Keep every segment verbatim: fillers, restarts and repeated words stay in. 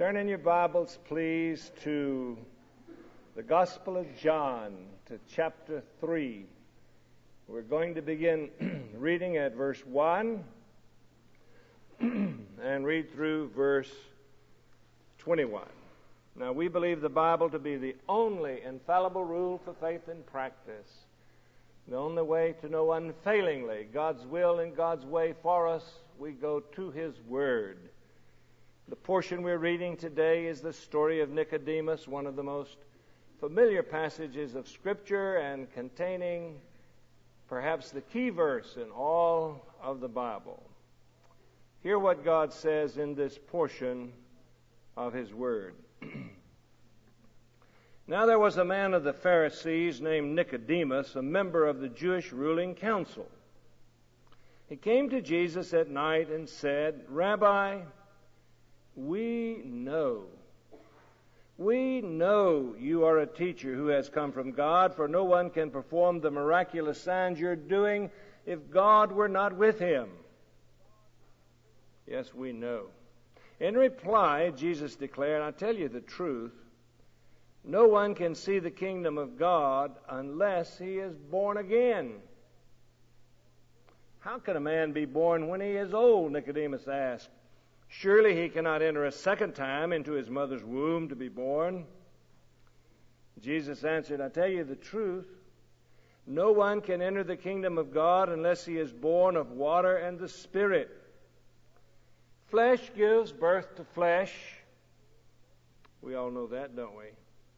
Turn in your Bibles, please, to the Gospel of John, to chapter three. We're going to begin reading at verse one and read through verse twenty-one. Now, we believe the Bible to be the only infallible rule for faith and practice, the only way to know unfailingly God's will and God's way for us. We go to His Word. The portion we're reading today is the story of Nicodemus, one of the most familiar passages of Scripture and containing perhaps the key verse in all of the Bible. Hear what God says in this portion of His Word. Now there was a man of the Pharisees named Nicodemus, a member of the Jewish ruling council. He came to Jesus at night and said, "Rabbi, we know, we know you are a teacher who has come from God, for no one can perform the miraculous signs you're doing if God were not with him." Yes, we know. In reply, Jesus declared, "I tell you the truth, no one can see the kingdom of God unless he is born again." "How can a man be born when he is old?" Nicodemus asked. "Surely he cannot enter a second time into his mother's womb to be born." Jesus answered, "I tell you the truth, no one can enter the kingdom of God unless he is born of water and the Spirit. Flesh gives birth to flesh." We all know that, don't we?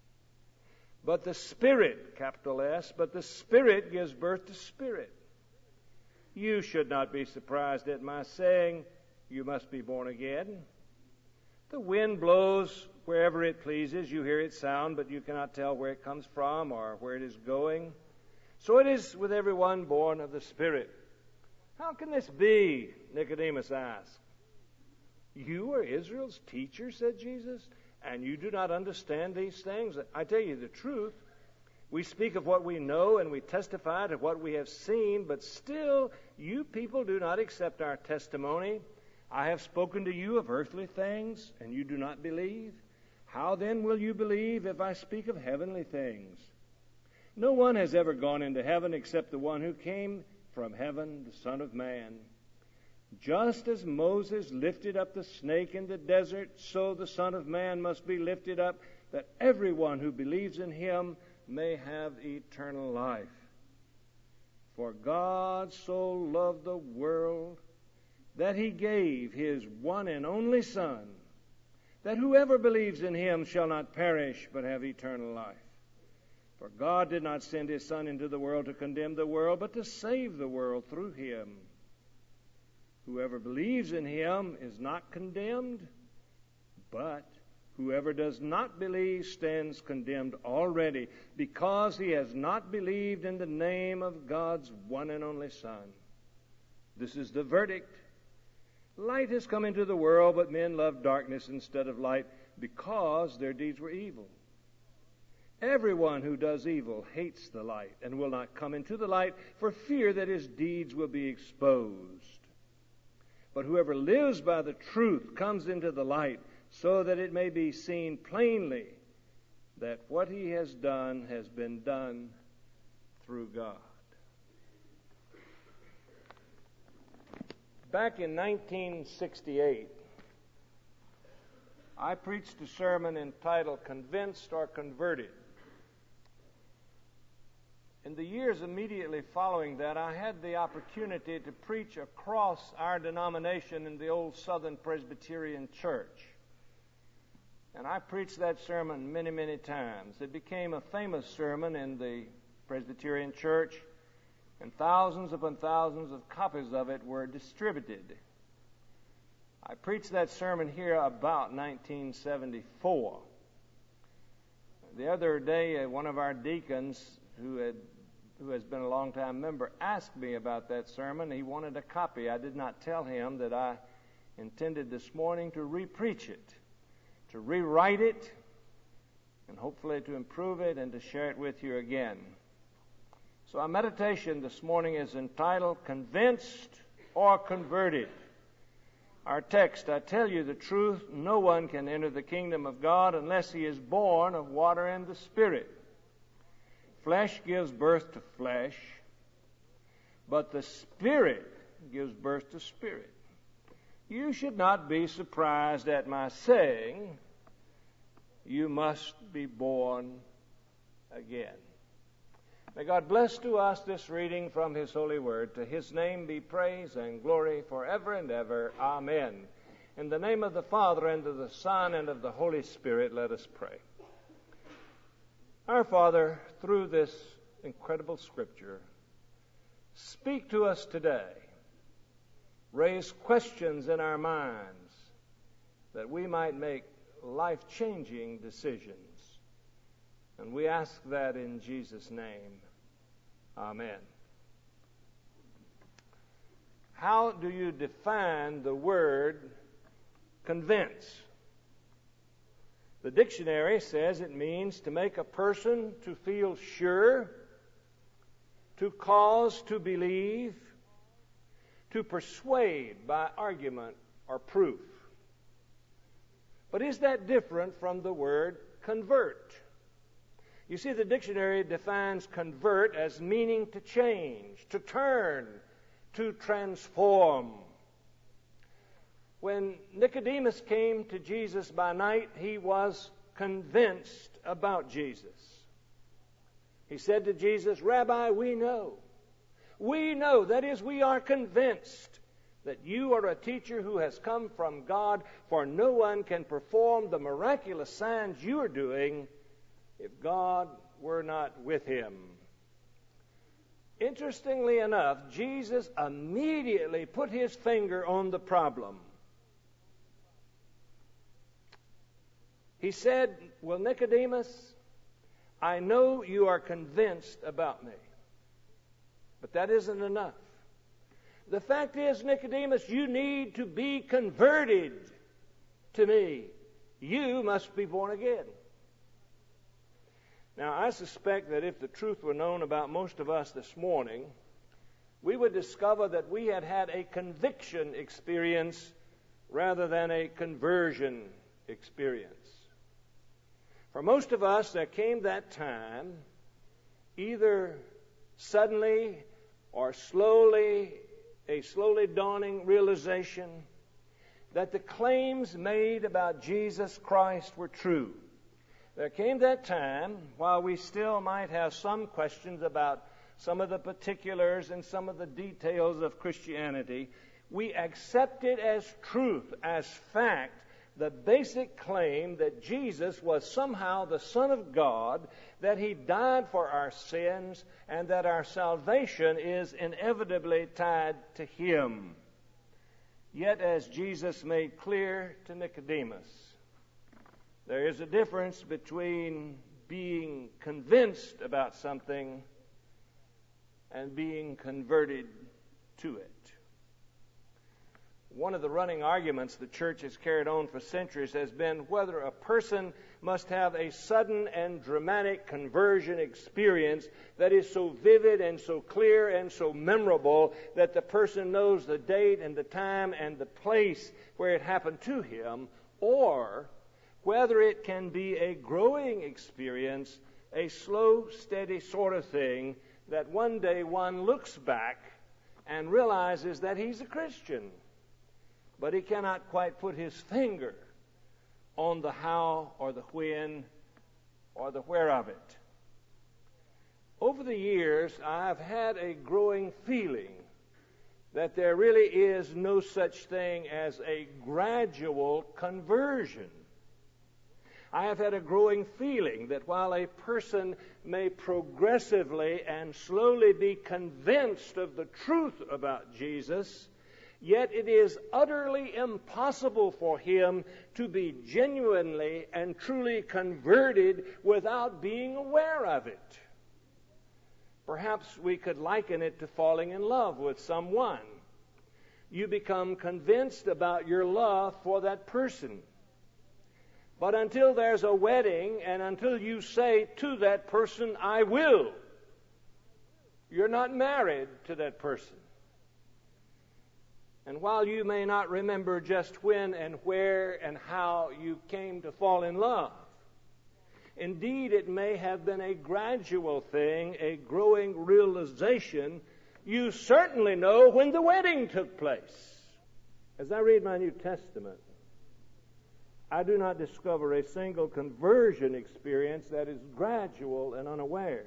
But the Spirit, capital S, but the Spirit gives birth to spirit. You should not be surprised at my saying, "You must be born again." The wind blows wherever it pleases. You hear its sound, but you cannot tell where it comes from or where it is going. So it is with everyone born of the Spirit. "How can this be?" Nicodemus asked. "You are Israel's teacher," said Jesus, "and you do not understand these things? I tell you the truth. We speak of what we know and we testify to what we have seen, but still you people do not accept our testimony. I have spoken to you of earthly things, and you do not believe. How then will you believe if I speak of heavenly things? No one has ever gone into heaven except the one who came from heaven, the Son of Man. Just as Moses lifted up the snake in the desert, so the Son of Man must be lifted up, that everyone who believes in him may have eternal life. For God so loved the world that he gave his one and only Son, that whoever believes in him shall not perish but have eternal life. For God did not send his Son into the world to condemn the world, but to save the world through him. Whoever believes in him is not condemned, but whoever does not believe stands condemned already, because he has not believed in the name of God's one and only Son. This is the verdict. Light has come into the world, but men love darkness instead of light, because their deeds were evil. Everyone who does evil hates the light and will not come into the light for fear that his deeds will be exposed. But whoever lives by the truth comes into the light, so that it may be seen plainly that what he has done has been done through God." Back in nineteen sixty-eight, I preached a sermon entitled "Convinced or Converted." In the years immediately following that, I had the opportunity to preach across our denomination in the old Southern Presbyterian Church. And I preached that sermon many, many times. It became a famous sermon in the Presbyterian Church, and thousands upon thousands of copies of it were distributed. I preached that sermon here about nineteen seventy-four. The other day, one of our deacons who had who has been a long-time member asked me about that sermon. He wanted a copy. I did not tell him that I intended this morning to re-preach it, to rewrite it, and hopefully to improve it and to share it with you again. So our meditation this morning is entitled "Convinced or Converted." Our text, I tell you the truth, no one can enter the kingdom of God unless he is born of water and the Spirit. Flesh gives birth to flesh, but the Spirit gives birth to spirit. You should not be surprised at my saying, you must be born again. May God bless to us this reading from His holy word. To His name be praise and glory forever and ever. Amen. In the name of the Father, and of the Son, and of the Holy Spirit, let us pray. Our Father, through this incredible Scripture, speak to us today. Raise questions in our minds that we might make life-changing decisions. And we ask that in Jesus' name. Amen. How do you define the word convince? The dictionary says it means to make a person to feel sure, to cause to believe, to persuade by argument or proof. But is that different from the word convert? You see, the dictionary defines convert as meaning to change, to turn, to transform. When Nicodemus came to Jesus by night, he was convinced about Jesus. He said to Jesus, "Rabbi, we know. We know, that is, we are convinced that you are a teacher who has come from God, for no one can perform the miraculous signs you are doing if God were not with him." Interestingly enough, Jesus immediately put his finger on the problem. He said, "Well, Nicodemus, I know you are convinced about me, but that isn't enough. The fact is, Nicodemus, you need to be converted to me. You must be born again." Now, I suspect that if the truth were known about most of us this morning, we would discover that we had had a conviction experience rather than a conversion experience. For most of us, there came that time, either suddenly or slowly, a slowly dawning realization that the claims made about Jesus Christ were true. There came that time, while we still might have some questions about some of the particulars and some of the details of Christianity, we accepted as truth, as fact, the basic claim that Jesus was somehow the Son of God, that He died for our sins, and that our salvation is inevitably tied to Him. Yet, as Jesus made clear to Nicodemus, there is a difference between being convinced about something and being converted to it. One of the running arguments the church has carried on for centuries has been whether a person must have a sudden and dramatic conversion experience that is so vivid and so clear and so memorable that the person knows the date and the time and the place where it happened to him, or whether it can be a growing experience, a slow, steady sort of thing that one day one looks back and realizes that he's a Christian, but he cannot quite put his finger on the how or the when or the where of it. Over the years, I've had a growing feeling that there really is no such thing as a gradual conversion. I have had a growing feeling that while a person may progressively and slowly be convinced of the truth about Jesus, yet it is utterly impossible for him to be genuinely and truly converted without being aware of it. Perhaps we could liken it to falling in love with someone. You become convinced about your love for that person. But until there's a wedding and until you say to that person, "I will," you're not married to that person. And while you may not remember just when and where and how you came to fall in love, indeed it may have been a gradual thing, a growing realization, you certainly know when the wedding took place. As I read my New Testament, I do not discover a single conversion experience that is gradual and unawares.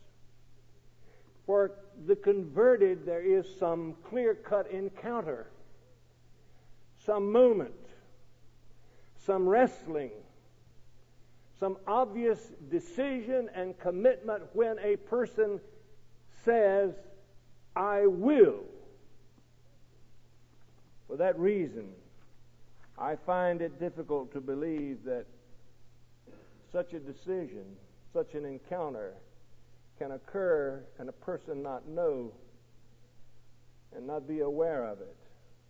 For the converted, there is some clear-cut encounter, some moment, some wrestling, some obvious decision and commitment when a person says, I will. For that reason, I find it difficult to believe that such a decision, such an encounter, can occur and a person not know and not be aware of it.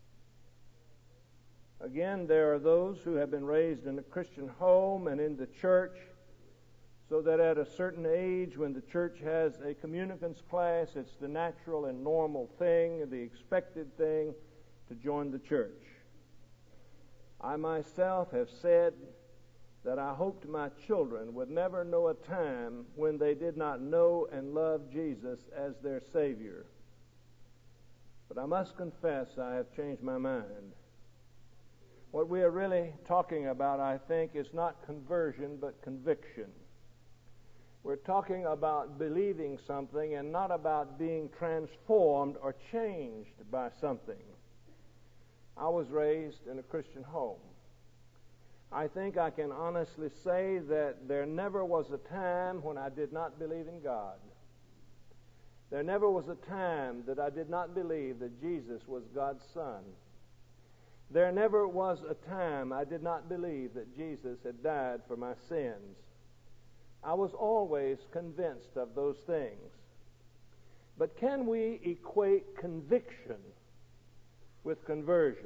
Again, there are those who have been raised in a Christian home and in the church, so that at a certain age when the church has a communicants class, it's the natural and normal thing, the expected thing, to join the church. I myself have said that I hoped my children would never know a time when they did not know and love Jesus as their Savior. But I must confess I have changed my mind. What we are really talking about, I think, is not conversion but conviction. We're talking about believing something and not about being transformed or changed by something. I was raised in a Christian home. I think I can honestly say that there never was a time when I did not believe in God. There never was a time that I did not believe that Jesus was God's Son. There never was a time I did not believe that Jesus had died for my sins. I was always convinced of those things. But can we equate conviction with conversion?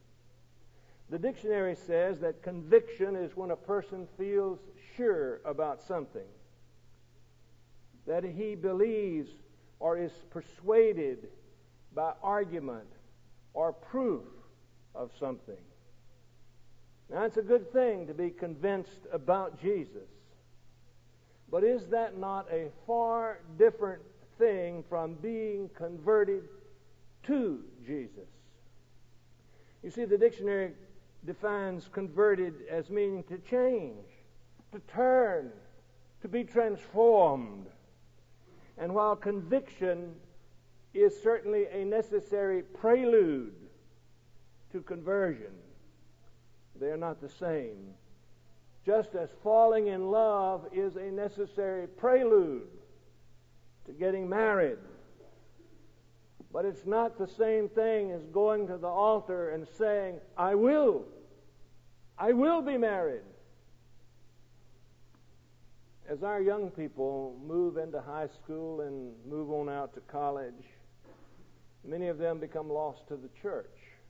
The dictionary says that conviction is when a person feels sure about something, that he believes or is persuaded by argument or proof of something. Now, it's a good thing to be convinced about Jesus, but is that not a far different thing from being converted to Jesus? You see, the dictionary defines converted as meaning to change, to turn, to be transformed. And while conviction is certainly a necessary prelude to conversion, they are not the same. Just as falling in love is a necessary prelude to getting married. But it's not the same thing as going to the altar and saying, I will. I will be married. As our young people move into high school and move on out to college, many of them become lost to the church.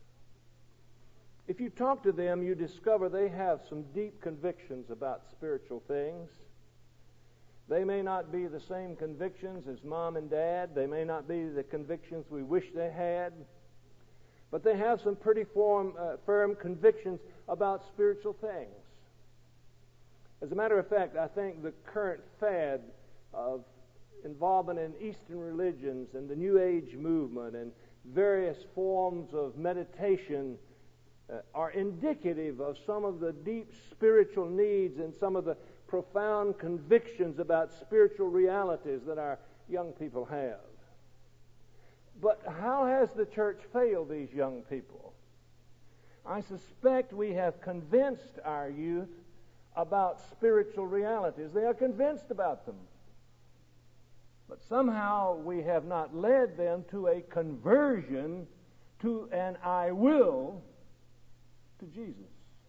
If you talk to them, you discover they have some deep convictions about spiritual things. They may not be the same convictions as mom and dad. They may not be the convictions we wish they had. But they have some pretty firm, uh, firm convictions about spiritual things. As a matter of fact, I think the current fad of involvement in Eastern religions and the New Age movement and various forms of meditation uh, are indicative of some of the deep spiritual needs and some of the profound convictions about spiritual realities that our young people have. But how has the church failed these young people? I suspect we have convinced our youth about spiritual realities. They are convinced about them. But somehow we have not led them to a conversion to an I will to Jesus.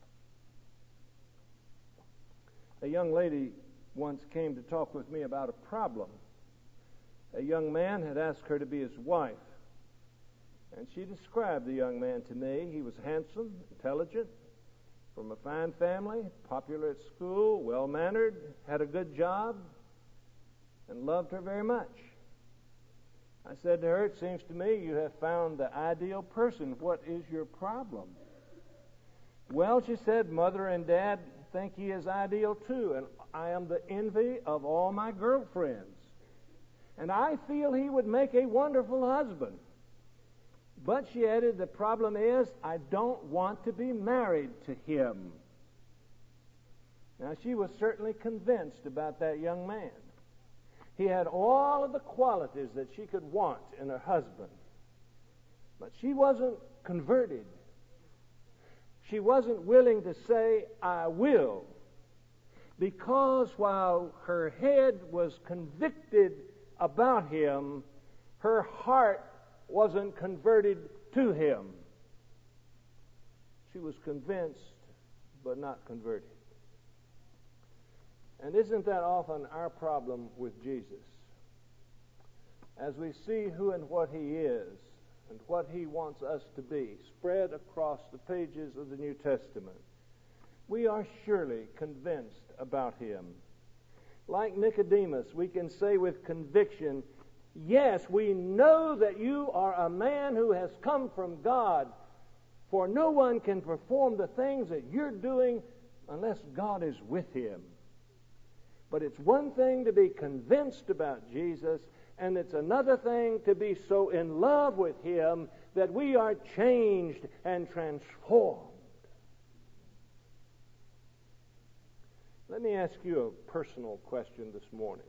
A young lady once came to talk with me about a problem. A young man had asked her to be his wife. And she described the young man to me. He was handsome, intelligent, from a fine family, popular at school, well-mannered, had a good job, and loved her very much. I said to her, it seems to me you have found the ideal person. What is your problem? Well, she said, Mother and Dad think he is ideal too, and I am the envy of all my girlfriends. And I feel he would make a wonderful husband. But, she added, the problem is I don't want to be married to him. Now, she was certainly convinced about that young man. He had all of the qualities that she could want in her husband. But she wasn't converted. She wasn't willing to say, I will. Because while her head was convicted about him, her heart wasn't converted to him. She was convinced, but not converted. And isn't that often our problem with Jesus? As we see who and what he is and what he wants us to be spread across the pages of the New Testament, we are surely convinced about him. Like Nicodemus, we can say with conviction, yes, we know that you are a man who has come from God, for no one can perform the things that you're doing unless God is with him. But it's one thing to be convinced about Jesus, and it's another thing to be so in love with him that we are changed and transformed. Let me ask you a personal question this morning.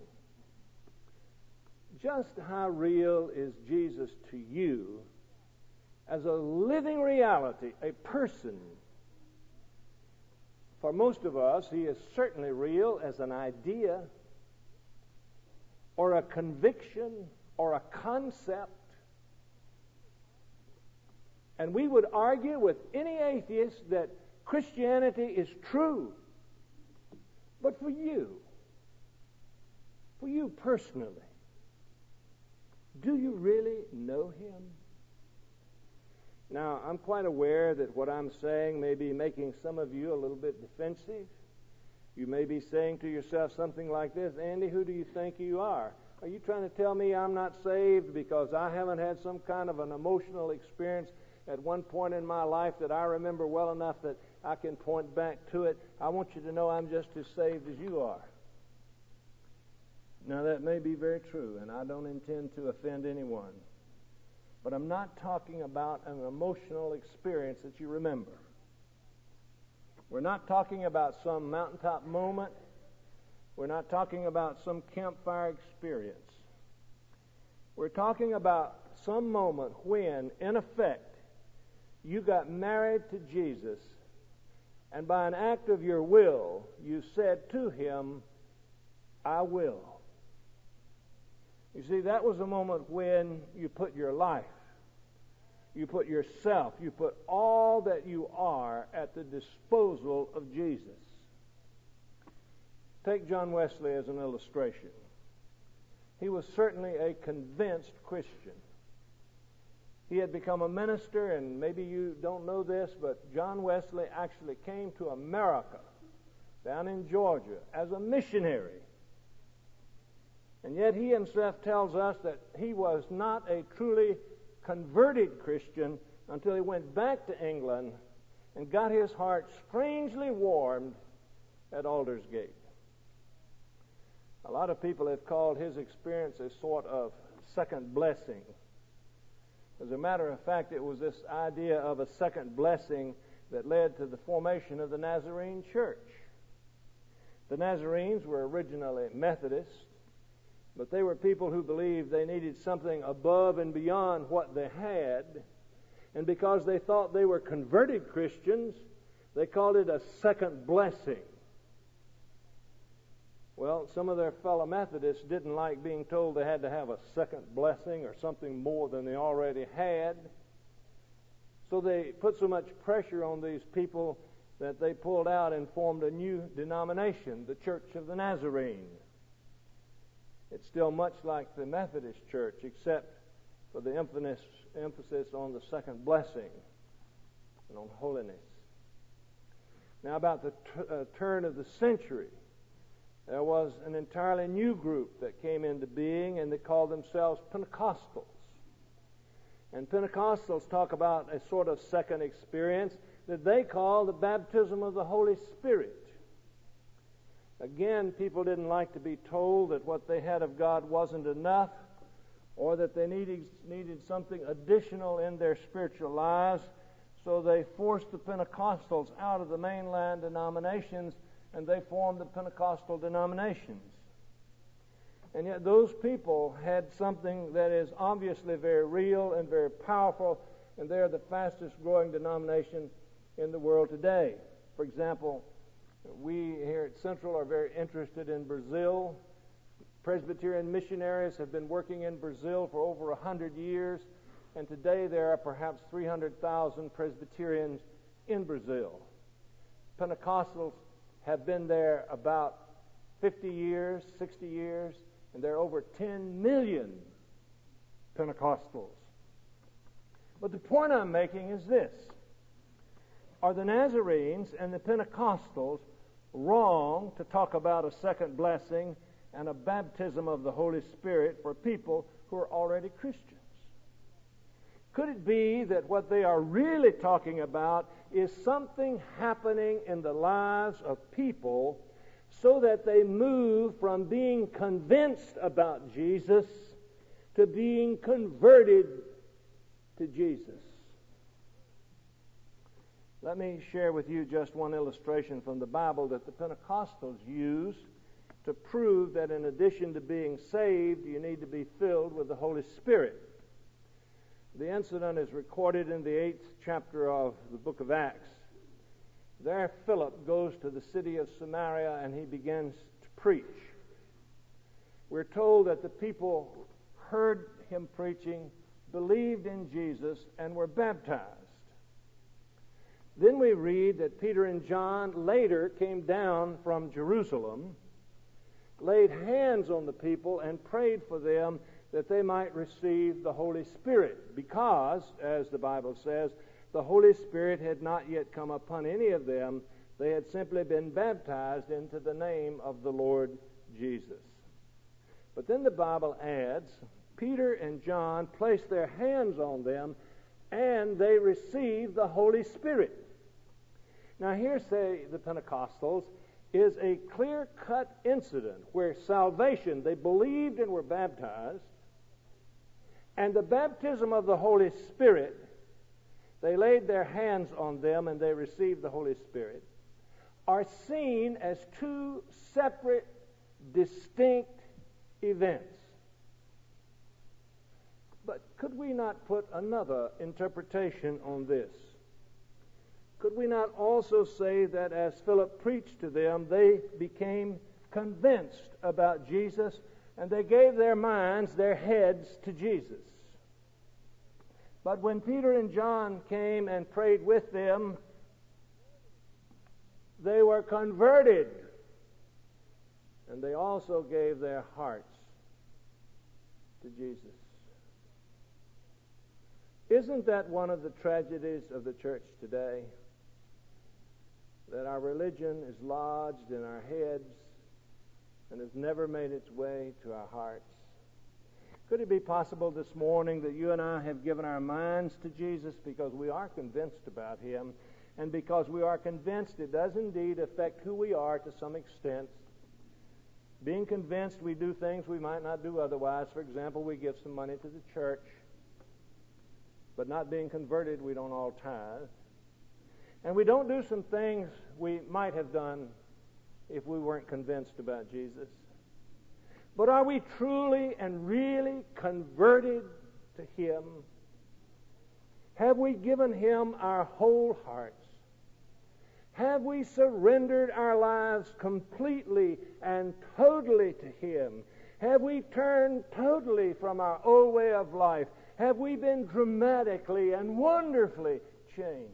Just how real is Jesus to you as a living reality, a person? For most of us, he is certainly real as an idea or a conviction or a concept. And we would argue with any atheist that Christianity is true. But for you, for you personally, do you really know him? Now, I'm quite aware that what I'm saying may be making some of you a little bit defensive. You may be saying to yourself something like this, Andy, who do you think you are? Are you trying to tell me I'm not saved because I haven't had some kind of an emotional experience at one point in my life that I remember well enough that I can point back to it? I want you to know I'm just as saved as you are. Now, that may be very true, and I don't intend to offend anyone. But I'm not talking about an emotional experience that you remember. We're not talking about some mountaintop moment. We're not talking about some campfire experience. We're talking about some moment when, in effect, you got married to Jesus, and by an act of your will, you said to him, I will. You see, that was a moment when you put your life, you put yourself, you put all that you are at the disposal of Jesus. Take John Wesley as an illustration. He was certainly a convinced Christian. He had become a minister, and maybe you don't know this, but John Wesley actually came to America, down in Georgia, as a missionary. And yet he himself tells us that he was not a truly converted Christian until he went back to England and got his heart strangely warmed at Aldersgate. A lot of people have called his experience a sort of second blessing. As a matter of fact, it was this idea of a second blessing that led to the formation of the Nazarene Church. The Nazarenes were originally Methodists, but they were people who believed they needed something above and beyond what they had. And because they thought they were converted Christians, they called it a second blessing. Well, some of their fellow Methodists didn't like being told they had to have a second blessing or something more than they already had. So they put so much pressure on these people that they pulled out and formed a new denomination, the Church of the Nazarene. It's still much like the Methodist Church, except for the emphasis, emphasis on the second blessing and on holiness. Now, about the t- uh, turn of the century, there was an entirely new group that came into being, and they called themselves Pentecostals. And Pentecostals talk about a sort of second experience that they call the baptism of the Holy Spirit. Again, people didn't like to be told that what they had of God wasn't enough, or that they needed, needed something additional in their spiritual lives, so they forced the Pentecostals out of the mainland denominations, and they formed the Pentecostal denominations. And yet those people had something that is obviously very real and very powerful, and they're the fastest growing denomination in the world today. For example, we here at Central are very interested in Brazil. Presbyterian missionaries have been working in Brazil for over a hundred years, and today there are perhaps three hundred thousand Presbyterians in Brazil. Pentecostals have been there about fifty years, sixty years, and there are over ten million Pentecostals. But the point I'm making is this: are the Nazarenes and the Pentecostals wrong to talk about a second blessing and a baptism of the Holy Spirit for people who are already Christians? Could it be that what they are really talking about is something happening in the lives of people so that they move from being convinced about Jesus to being converted to Jesus? Let me share with you just one illustration from the Bible that the Pentecostals use to prove that in addition to being saved, you need to be filled with the Holy Spirit. The incident is recorded in the eighth chapter of the book of Acts. There Philip goes to the city of Samaria and he begins to preach. We're told that the people heard him preaching, believed in Jesus, and were baptized. Then we read that Peter and John later came down from Jerusalem, laid hands on the people, and prayed for them that they might receive the Holy Spirit, because, as the Bible says, the Holy Spirit had not yet come upon any of them. They had simply been baptized into the name of the Lord Jesus. But then the Bible adds, Peter and John placed their hands on them, and they received the Holy Spirit. Now here, say the Pentecostals, is a clear-cut incident where salvation, they believed and were baptized, and the baptism of the Holy Spirit, they laid their hands on them and they received the Holy Spirit, are seen as two separate, distinct events. But could we not put another interpretation on this? Could we not also say that as Philip preached to them, they became convinced about Jesus and they gave their minds, their heads to Jesus? But when Peter and John came and prayed with them, they were converted, and they also gave their hearts to Jesus. Isn't that one of the tragedies of the church today? That our religion is lodged in our heads and has never made its way to our hearts. Could it be possible this morning that you and I have given our minds to Jesus because we are convinced about Him, and because we are convinced it does indeed affect who we are to some extent? Being convinced, we do things we might not do otherwise. For example, we give some money to the church. But not being converted, we don't all tithe. And we don't do some things we might have done if we weren't convinced about Jesus. But are we truly and really converted to Him? Have we given Him our whole hearts? Have we surrendered our lives completely and totally to Him? Have we turned totally from our old way of life? Have we been dramatically and wonderfully changed?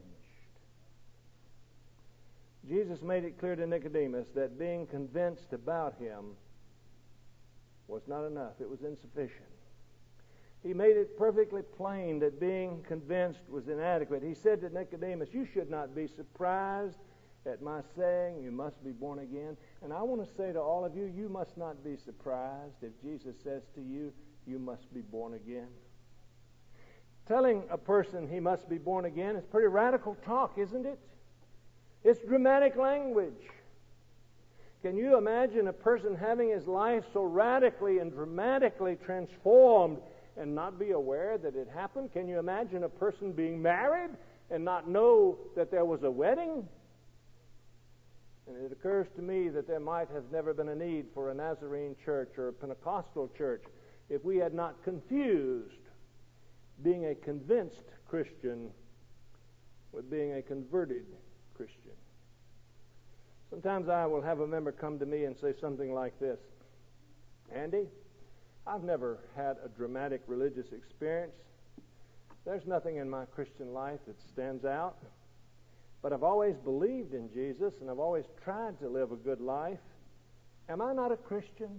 Jesus made it clear to Nicodemus that being convinced about Him was not enough. It was insufficient. He made it perfectly plain that being convinced was inadequate. He said to Nicodemus, you should not be surprised at my saying, you must be born again. And I want to say to all of you, you must not be surprised if Jesus says to you, you must be born again. Telling a person he must be born again is pretty radical talk, isn't it? It's dramatic language. Can you imagine a person having his life so radically and dramatically transformed and not be aware that it happened? Can you imagine a person being married and not know that there was a wedding? And it occurs to me that there might have never been a need for a Nazarene church or a Pentecostal church if we had not confused being a convinced Christian with being a converted Christian. Sometimes I will have a member come to me and say something like this: Andy, I've never had a dramatic religious experience. There's nothing in my Christian life that stands out. But I've always believed in Jesus, and I've always tried to live a good life. Am I not a Christian?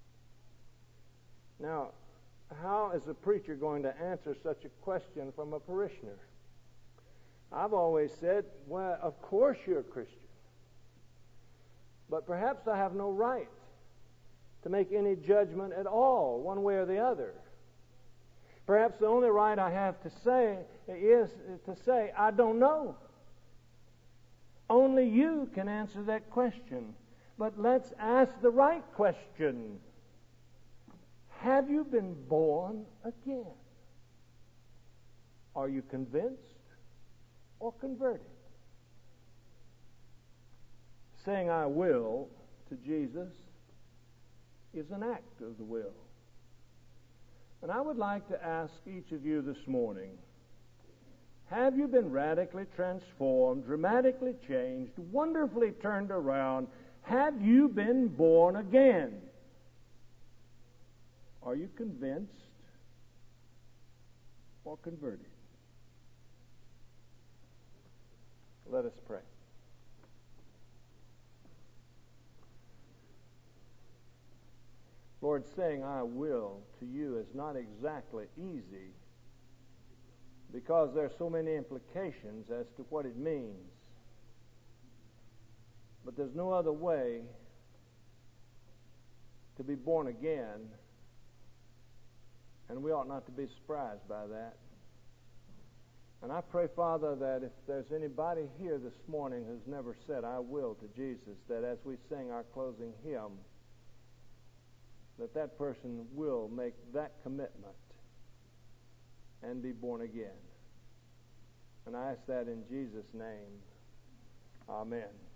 Now, how is a preacher going to answer such a question from a parishioner? I've always said, well, of course you're a Christian. But perhaps I have no right to make any judgment at all, one way or the other. Perhaps the only right I have to say is to say, I don't know. Only you can answer that question. But let's ask the right question. Have you been born again? Are you convinced or converted? Saying I will to Jesus is an act of the will. And I would like to ask each of you this morning, have you been radically transformed, dramatically changed, wonderfully turned around? Have you been born again? Are you convinced or converted? Let us pray. Lord, saying I will to you is not exactly easy because there are so many implications as to what it means. But there's no other way to be born again, and we ought not to be surprised by that. And I pray, Father, that if there's anybody here this morning who's never said I will to Jesus, that as we sing our closing hymn, that that person will make that commitment and be born again. And I ask that in Jesus' name. Amen.